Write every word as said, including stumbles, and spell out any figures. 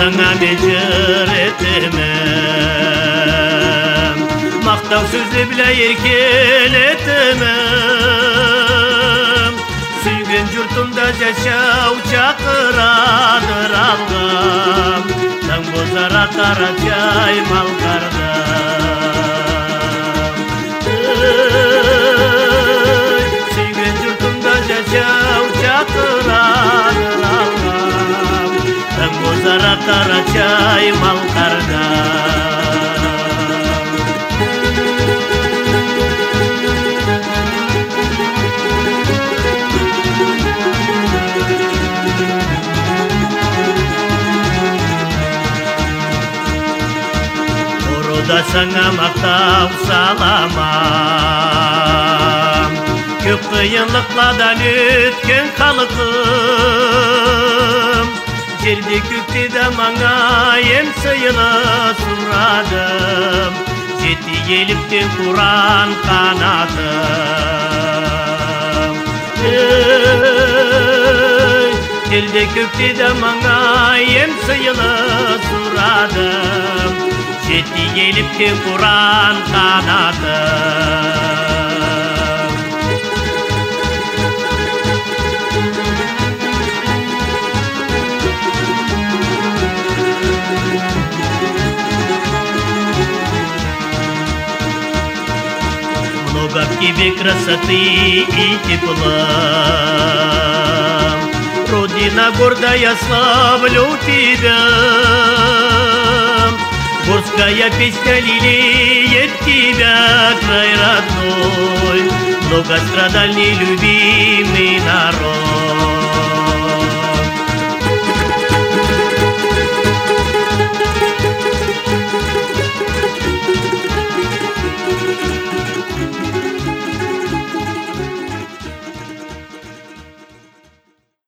саңа мен жыр етемін, мақтау сөзді біле еркелетемін. Сүйген жұртымда жашау чақырадыр алғам, таң бозара қара жаймал қардам. Сүйген жұртымда жашау чақырадыр алғам, таң бозара қара жаймал қардам. Да саңа мақтау саламам, көп қиынлықладан өткен халқым. Жерде көкте да маңайым сыйлы сұрадым, жеті еліктен құран қанатым. Жерде көкте да маңайым сыйлы сұрадым, жеті еліктен құран қанатым. Много в тебе красоты и тепла, Родина гордая, славлю тебя. Горская песня лелеет тебя, край родной, многострадальный любимый народ.